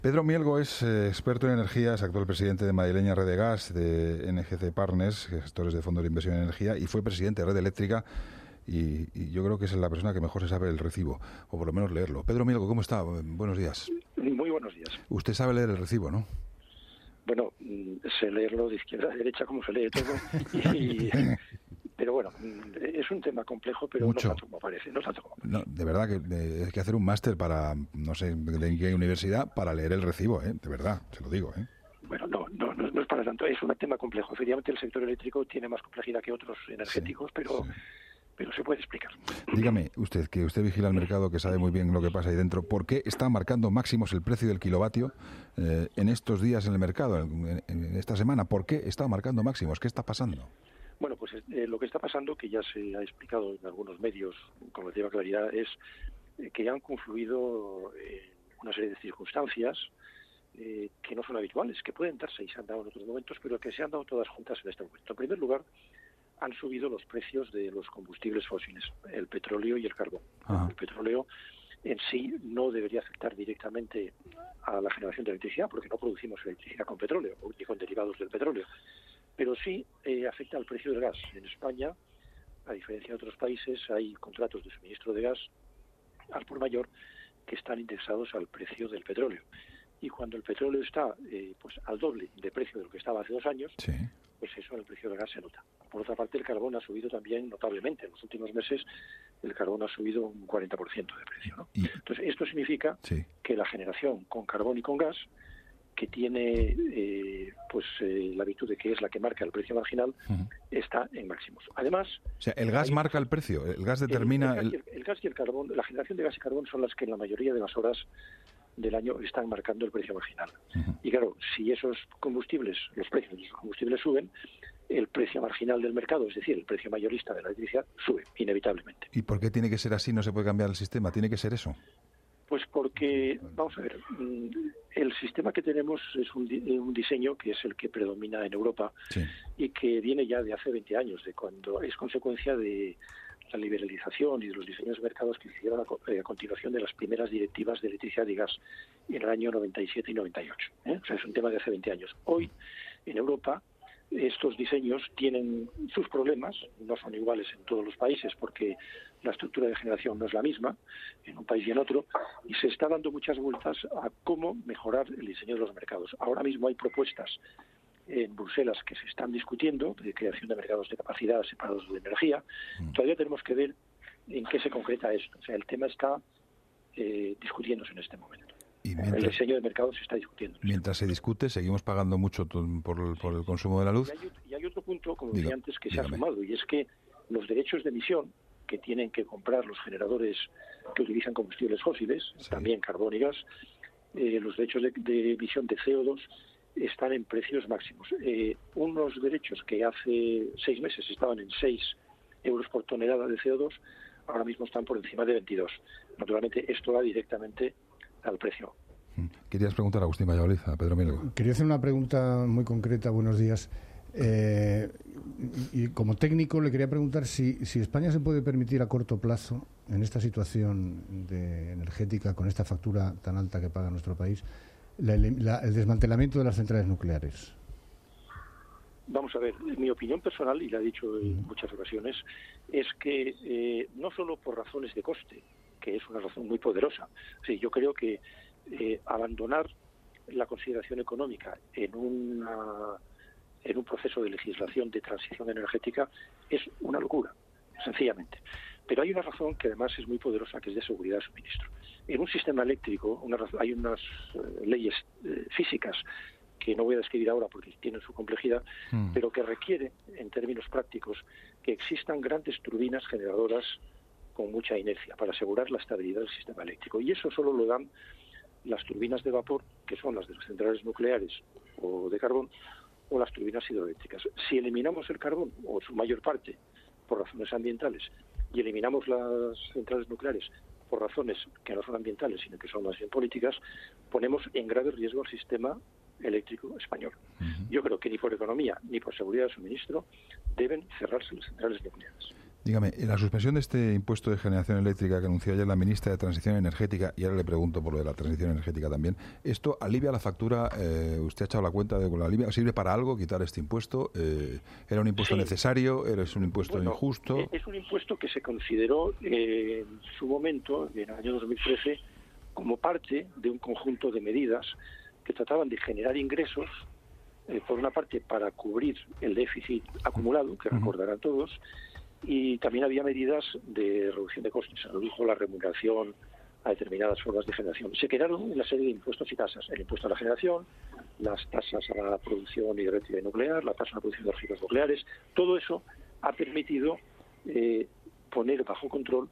Pedro Mielgo es experto en energía, es actual presidente de Madrileña Red de Gas, de NGC Partners, gestores de fondos de inversión en energía, y fue presidente de Red Eléctrica, y yo creo que es la persona que mejor se sabe el recibo, o por lo menos leerlo. Pedro Mielgo, ¿cómo está? Buenos días. Muy buenos días. Usted sabe leer el recibo, ¿no? Bueno, sé leerlo de izquierda a derecha como se lee todo, pero bueno, es un tema complejo, pero Mucho. no tanto como parece. No, de verdad que hay que hacer un máster para, no sé de qué universidad, para leer el recibo, de verdad, se lo digo. Bueno, no es para tanto, es un tema complejo. Efectivamente, el sector eléctrico tiene más complejidad que otros energéticos, Sí. Pero se puede explicar. Dígame, usted, que usted vigila el mercado, que sabe muy bien lo que pasa ahí dentro, ¿por qué está marcando máximos el precio del kilovatio en estos días en el mercado, en esta semana? ¿Por qué está marcando máximos? ¿Qué está pasando? Bueno, pues lo que está pasando, que ya se ha explicado en algunos medios con relativa claridad, es que han confluido una serie de circunstancias que no son habituales, que pueden darse y se han dado en otros momentos, pero que se han dado todas juntas en este momento. En primer lugar, han subido los precios de los combustibles fósiles, el petróleo y el carbón. Ajá. El petróleo en sí no debería afectar directamente a la generación de electricidad, porque no producimos electricidad con petróleo ni con derivados del petróleo, pero sí afecta al precio del gas. En España, a diferencia de otros países, hay contratos de suministro de gas al por mayor que están indexados al precio del petróleo. Y cuando el petróleo está pues al doble de precio de lo que estaba hace 2 años, Sí. pues eso en el precio del gas se nota. Por otra parte, el carbón ha subido también notablemente. En los últimos meses el carbón ha subido un 40% de precio, ¿no? Entonces, esto significa que la generación con carbón y con gas, que tiene la virtud de que es la que marca el precio marginal, está en máximos. Además... O sea, el gas marca el precio, el gas determina... El gas y el carbón, la generación de gas y carbón son las que en la mayoría de las horas del año están marcando el precio marginal. Y claro, si esos combustibles, los precios de esos combustibles suben, el precio marginal del mercado, es decir, el precio mayorista de la electricidad, sube, inevitablemente. ¿Y por qué tiene que ser así? ¿No se puede cambiar el sistema? ¿Tiene que ser eso? Pues porque, vamos a ver, el sistema que tenemos es un diseño que es el que predomina en Europa y que viene ya de hace 20 años, de cuando es consecuencia de la liberalización y de los diseños de mercados que se hicieron a continuación de las primeras directivas de electricidad y gas en el año 97 y 98. O sea, es un tema de hace 20 años. Hoy, en Europa, estos diseños tienen sus problemas, no son iguales en todos los países porque la estructura de generación no es la misma en un país y en otro, y se está dando muchas vueltas a cómo mejorar el diseño de los mercados. Ahora mismo hay propuestas en Bruselas que se están discutiendo de creación de mercados de capacidad separados de energía. Todavía tenemos que ver en qué se concreta esto. O sea, el tema está discutiéndose en este momento. El diseño de mercado se está discutiendo. Mientras se discute, seguimos pagando mucho por el consumo de la luz. Y hay otro punto, como decía antes, que se ha sumado, y es que los derechos de emisión que tienen que comprar los generadores que utilizan combustibles fósiles, también carbón y gas, los derechos de emisión de CO2 están en precios máximos. Unos derechos que hace 6 meses estaban en 6 euros por tonelada de CO2, ahora mismo están por encima de 22. Naturalmente, esto va directamente al precio. Querías preguntar a Agustín Valladolid, a Pedro Mielgo. Quería hacer una pregunta muy concreta. Buenos días. Y como técnico le quería preguntar si España se puede permitir a corto plazo, en esta situación energética, con esta factura tan alta que paga nuestro país, el desmantelamiento de las centrales nucleares. Vamos a ver, mi opinión personal, y la he dicho en muchas ocasiones, es que no solo por razones de coste, que es una razón muy poderosa. Sí, yo creo que abandonar la consideración económica en un proceso de legislación de transición energética es una locura, sencillamente. Pero hay una razón que además es muy poderosa, que es de seguridad de suministro. En un sistema eléctrico hay unas leyes físicas que no voy a describir ahora porque tienen su complejidad, pero que requiere, en términos prácticos, que existan grandes turbinas generadoras con mucha inercia para asegurar la estabilidad del sistema eléctrico. Y eso solo lo dan las turbinas de vapor, que son las de las centrales nucleares o de carbón, o las turbinas hidroeléctricas. Si eliminamos el carbón, o su mayor parte, por razones ambientales, y eliminamos las centrales nucleares por razones que no son ambientales, sino que son más bien políticas, ponemos en grave riesgo el sistema eléctrico español. Yo creo que ni por economía ni por seguridad de suministro deben cerrarse las centrales nucleares. Dígame, en la suspensión de este impuesto de generación eléctrica que anunció ayer la ministra de Transición Energética, y ahora le pregunto por lo de la transición energética también, ¿esto alivia la factura? ¿Usted ha echado la cuenta de que la alivia? ¿Sirve para algo quitar este impuesto? ¿Era un impuesto necesario? ¿Es un impuesto injusto? Es un impuesto que se consideró en su momento, en el año 2013, como parte de un conjunto de medidas que trataban de generar ingresos, por una parte para cubrir el déficit acumulado, que recordarán todos, y también había medidas de reducción de costes, se redujo la remuneración a determinadas formas de generación. Se crearon una serie de impuestos y tasas, el impuesto a la generación, las tasas a la producción y reactividad nuclear, la tasa a la producción de energías nucleares. Todo eso ha permitido poner bajo control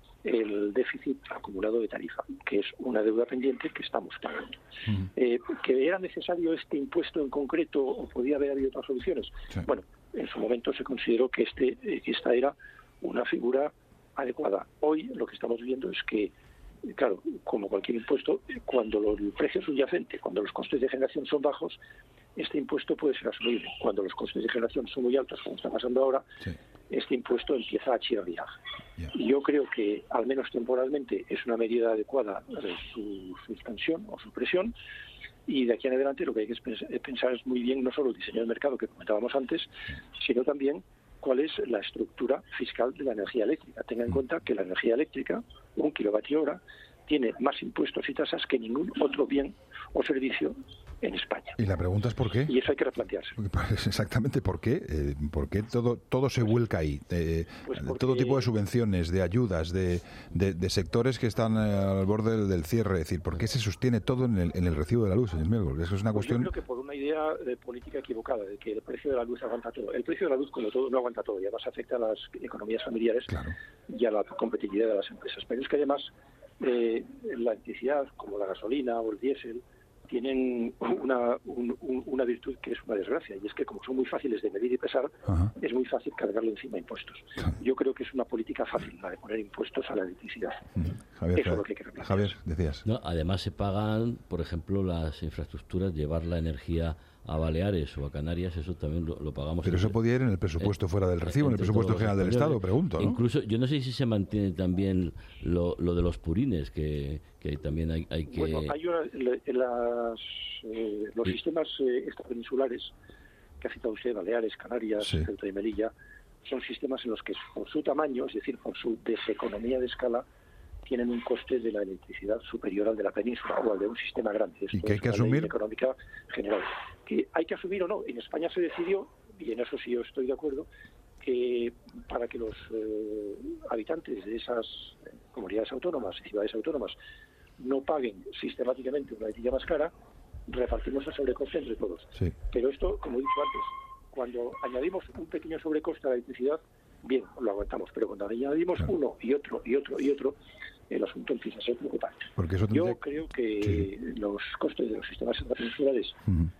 el déficit acumulado de tarifa, que es una deuda pendiente que estamos pagando. ¿Que era necesario este impuesto en concreto o podía haber habido otras soluciones? Sí. Bueno, en su momento se consideró que esta era una figura adecuada. Hoy lo que estamos viendo es que, claro, como cualquier impuesto, cuando el precio subyacente, cuando los costes de generación son bajos, este impuesto puede ser asumible. Cuando los costes de generación son muy altos, como está pasando ahora, sí, este impuesto empieza a chirriar. Y yo creo que, al menos temporalmente, es una medida adecuada su suspensión o supresión. Y de aquí en adelante lo que hay que pensar es muy bien no solo el diseño del mercado que comentábamos antes, sino también cuál es la estructura fiscal de la energía eléctrica. Tenga en cuenta que la energía eléctrica, 1 kilovatio hora, tiene más impuestos y tasas que ningún otro bien o servicio en España. Y la pregunta es ¿por qué? Y eso hay que replantearse. Exactamente, ¿por qué? ¿Por qué todo se vuelca ahí? Todo tipo de subvenciones, de ayudas, de sectores que están al borde del cierre. Es decir, ¿por qué se sostiene todo en el recibo de la luz, señor Melgor? Eso es una cuestión... Yo creo que por una idea de política equivocada, de que el precio de la luz aguanta todo. El precio de la luz, como todo, no aguanta todo, y además afecta a las economías familiares, claro, y a la competitividad de las empresas. Pero es que además la electricidad, como la gasolina o el diésel, tienen una virtud que es una desgracia, y es que como son muy fáciles de medir y pesar, es muy fácil cargarle encima impuestos. Yo creo que es una política fácil la de poner impuestos a la electricidad. Javier, eso es lo que hay que replantear. Javier, decías. No, además se pagan, por ejemplo, las infraestructuras, llevar la energía a Baleares o a Canarias, eso también lo pagamos. Pero eso podía ir en el presupuesto fuera del recibo, en el presupuesto general del Estado, pregunto, ¿no? Incluso, yo no sé si se mantiene también lo de los purines, que también hay que... Bueno, hay los sistemas extrapeninsulares que ha citado usted, Baleares, Canarias, sí, Ceuta y Melilla, son sistemas en los que por su tamaño, es decir, por su deseconomía de escala, tienen un coste de la electricidad superior al de la península o al de un sistema grande. Esto ¿y qué hay que es asumir? Ley económica general. ¿Que hay que asumir o no? En España se decidió, y en eso sí yo estoy de acuerdo, que para que los habitantes de esas comunidades autónomas y ciudades autónomas no paguen sistemáticamente una electricidad más cara, repartimos el sobrecoste entre todos. Sí. Pero esto, como he dicho antes, cuando añadimos un pequeño sobrecoste a la electricidad, bien, lo aguantamos, pero cuando añadimos uno y otro, el asunto empieza a ser preocupante. Porque eso yo creo que los costes de los sistemas internacionales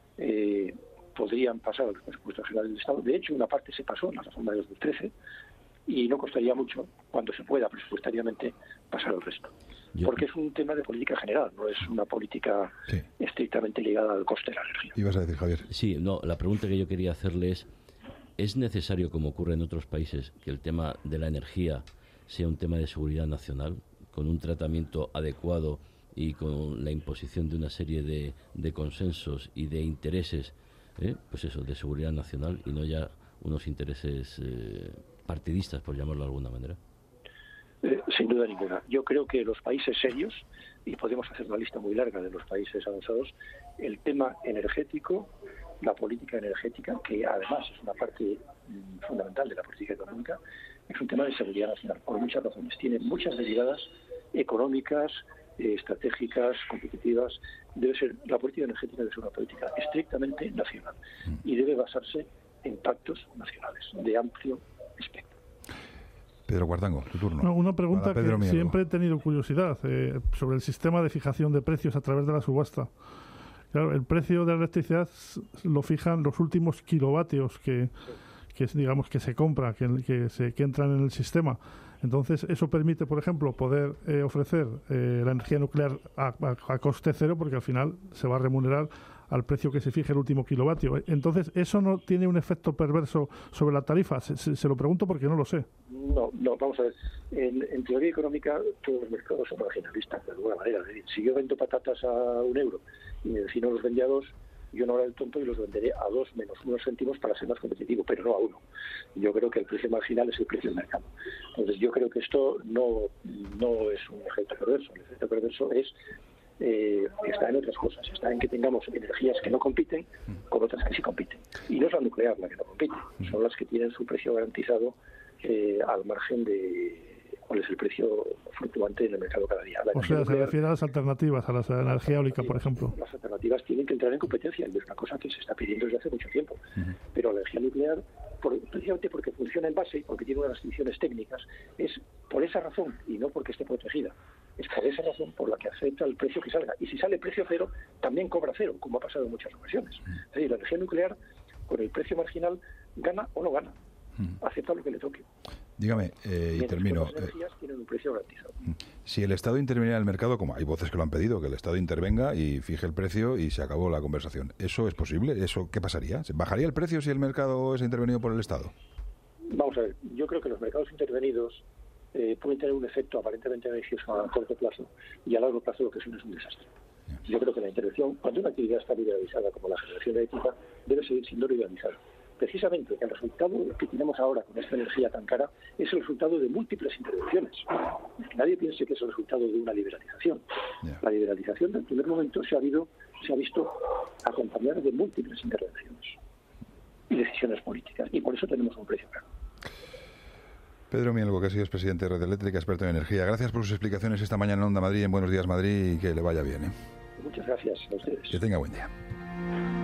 podrían pasar a los presupuestos generales del Estado. De hecho, una parte se pasó en la reforma de 2013 y no costaría mucho, cuando se pueda presupuestariamente, pasar al resto. Porque es un tema de política general, no es una política estrictamente ligada al coste de la energía. ¿Ibas a decir, Javier? Sí, no, la pregunta que yo quería hacerle ¿es necesario, como ocurre en otros países, que el tema de la energía sea un tema de seguridad nacional, con un tratamiento adecuado y con la imposición de una serie de consensos y de intereses, pues eso, de seguridad nacional, y no ya unos intereses partidistas, por llamarlo de alguna manera? Sin duda ninguna. Yo creo que los países serios, y podemos hacer una lista muy larga de los países avanzados, el tema energético, la política energética, que además es una parte fundamental de la política económica, es un tema de seguridad nacional, por muchas razones. Tiene muchas derivadas económicas, estratégicas, competitivas. La política energética debe ser una política estrictamente nacional y debe basarse en pactos nacionales de amplio espectro. Pedro Cuartango, tu turno. No, una pregunta que siempre he tenido curiosidad sobre el sistema de fijación de precios a través de la subasta. Claro, el precio de la electricidad lo fijan los últimos kilovatios que digamos que se compra, que entran en el sistema. Entonces, eso permite, por ejemplo, poder ofrecer la energía nuclear a coste cero, porque al final se va a remunerar al precio que se fije el último kilovatio. Entonces, ¿eso no tiene un efecto perverso sobre la tarifa? Se lo pregunto porque no lo sé. No, vamos a ver. En teoría económica, todos los mercados son marginalistas, de alguna manera. Es decir, si yo vendo patatas a €1 y mi vecino los vende a 2, yo no haré el tonto y los venderé a 2 menos unos céntimos para ser más competitivo, pero no a 1. Yo creo que el precio marginal es el precio del mercado. Entonces, yo creo que esto no es un efecto perverso. El efecto perverso es está en otras cosas. Está en que tengamos energías que no compiten con otras que sí compiten. Y no es la nuclear la que no compite, son las que tienen su precio garantizado al margen de cuál es el precio fluctuante en el mercado cada día. O sea, se refiere a las alternativas, a la energía eólica, por ejemplo. Las alternativas tienen que entrar en competencia y es una cosa que se está pidiendo desde hace mucho tiempo. Pero la energía nuclear, precisamente porque funciona en base y porque tiene unas restricciones técnicas, es por esa razón y no porque esté protegida. Es por esa razón por la que acepta el precio que salga. Y si sale precio cero, también cobra cero, como ha pasado en muchas ocasiones. Es decir, la energía nuclear, con el precio marginal, gana o no gana. Acepta lo que le toque. Dígame, y termino. Las energías tienen un precio garantizado. Si el Estado interviniera en el mercado, como hay voces que lo han pedido, que el Estado intervenga y fije el precio y se acabó la conversación, ¿eso es posible? ¿Eso qué pasaría? ¿Bajaría el precio si el mercado es intervenido por el Estado? Vamos a ver, yo creo que los mercados intervenidos pueden tener un efecto aparentemente beneficioso a corto plazo y a largo plazo lo que es un desastre. Yo creo que la intervención, cuando una actividad está liberalizada como la generación eléctrica, debe seguir siendo liberalizada. Precisamente el resultado que tenemos ahora con esta energía tan cara es el resultado de múltiples intervenciones. Nadie piense que es el resultado de una liberalización. La liberalización del primer momento se ha visto acompañada de múltiples intervenciones y decisiones políticas, y por eso tenemos un precio caro. Pedro Mielgo, que ha sido presidente de Red Eléctrica, experto en energía. Gracias por sus explicaciones esta mañana en Onda Madrid, en Buenos Días Madrid, y que le vaya bien. Muchas gracias a ustedes. Que tenga buen día.